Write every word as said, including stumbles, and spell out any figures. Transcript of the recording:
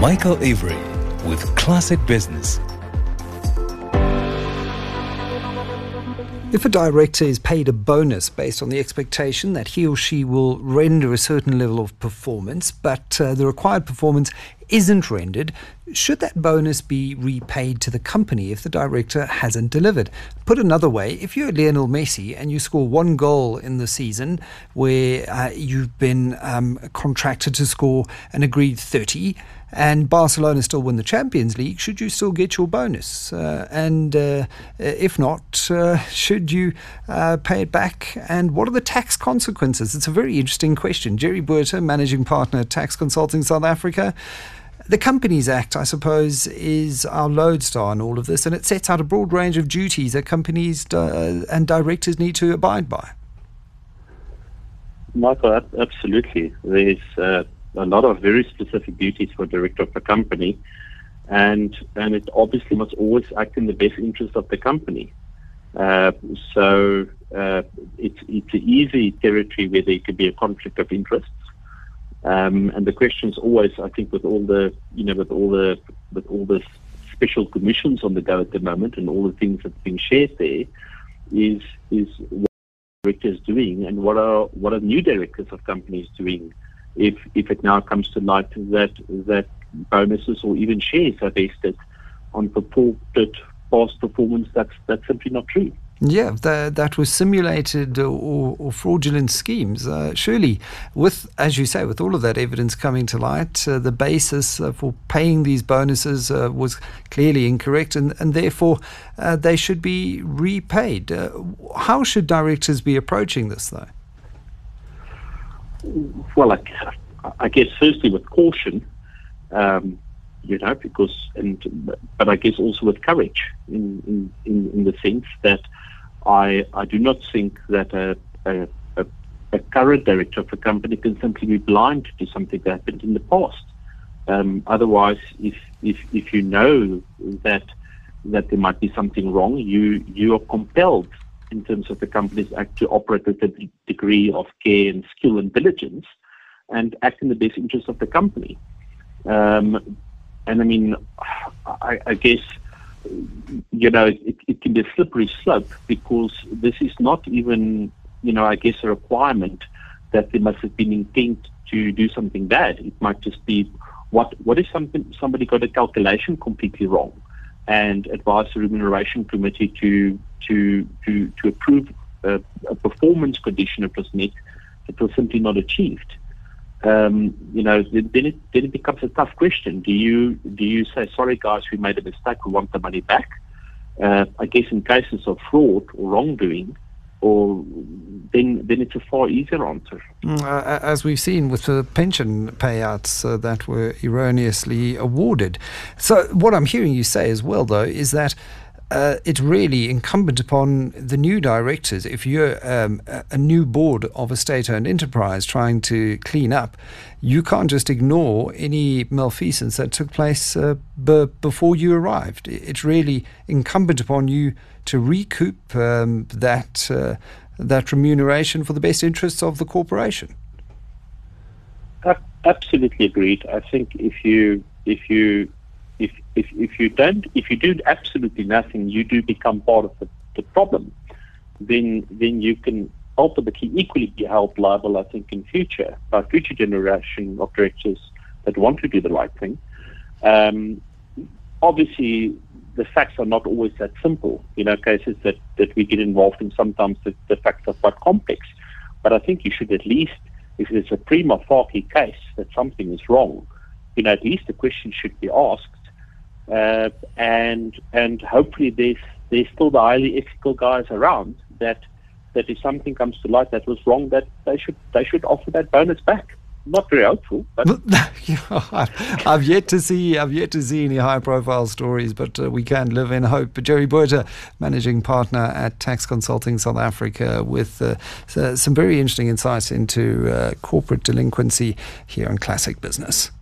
Michael Avery with Classic Business. If a director is paid a bonus based on the expectation that he or she will render a certain level of performance, but uh, the required performance isn't rendered, should that bonus be repaid to the company if the director hasn't delivered? Put another way, if you're Lionel Messi and you score one goal in the season where uh, you've been um, contracted to score an agreed thirty, and Barcelona still win the Champions League, should you still get your bonus? Uh, and uh, if not, uh, should you uh, pay it back? And what are the tax consequences? It's a very interesting question. Jerry Botha, Managing Partner at Tax Consulting South Africa. The Companies Act, I suppose, is our lodestar in all of this, and it sets out a broad range of duties that companies uh, and directors need to abide by. Michael, absolutely. There's uh, a lot of very specific duties for a director of a company, and and it obviously must always act in the best interest of the company. Uh, so uh, it's it's an easy territory where there could be a conflict of interests. Um, and the question is always, I think, with all the, you know, with all the, with all the special commissions on the go at the moment, and all the things that's being shared there, is is what directors doing, and what are what are new directors of companies doing, if if it now comes to light that that bonuses or even shares are vested on purported past performance that's that's simply not true. Yeah, that, that was simulated or, or fraudulent schemes. Uh, surely, with, as you say, with all of that evidence coming to light, uh, the basis uh, for paying these bonuses uh, was clearly incorrect, and, and therefore uh, they should be repaid. Uh, how should directors be approaching this, though? Well, I, I guess firstly with caution, um, you know, because, and but I guess also with courage, in in, in the sense that I, I do not think that a, a, a, a current director of a company can simply be blind to something that happened in the past. Um, otherwise, if, if if you know that that there might be something wrong, you you are compelled, in terms of the Companies Act, to operate with a degree of care and skill and diligence, and act in the best interest of the company. Um, and I mean, I, I guess, you know, it, it can be a slippery slope, because this is not even, you know, I guess a requirement that there must have been intent to do something bad. It might just be, what what if something somebody got a calculation completely wrong, and advised the remuneration committee to to to to approve a, a performance condition that was met that was simply not achieved. Um, you know, then it then it becomes a tough question. Do you do you say, sorry guys, we made a mistake, we want the money back? Uh, I guess in cases of fraud or wrongdoing, or then then it's a far easier answer. Uh, as we've seen with the pension payouts uh, that were erroneously awarded. So what I'm hearing you say as well, though, is that Uh, it's really incumbent upon the new directors. If you're um, a new board of a state-owned enterprise trying to clean up, you can't just ignore any malfeasance that took place uh, b- before you arrived. It's really incumbent upon you to recoup um, that uh, that remuneration for the best interests of the corporation. Absolutely agreed. I think if you if you If, if if you don't, if you do absolutely nothing, you do become part of the, the problem. Then then you can ultimately equally be held liable, I think, in future by future generation of directors that want to do the right thing. Um, obviously, the facts are not always that simple. You know, cases that, that we get involved in, sometimes the, the facts are quite complex. But I think you should at least, if there's a prima facie case that something is wrong, you know, at least the question should be asked. Uh, and and hopefully there's there's still the highly ethical guys around that that if something comes to light that was wrong, that they should they should offer that bonus back. Not very hopeful, but I've yet to see I've yet to see any high profile stories, but uh, we can live in hope. But Jerry Botha, Managing Partner at Tax Consulting South Africa, with uh, some very interesting insights into uh, corporate delinquency here on Classic Business.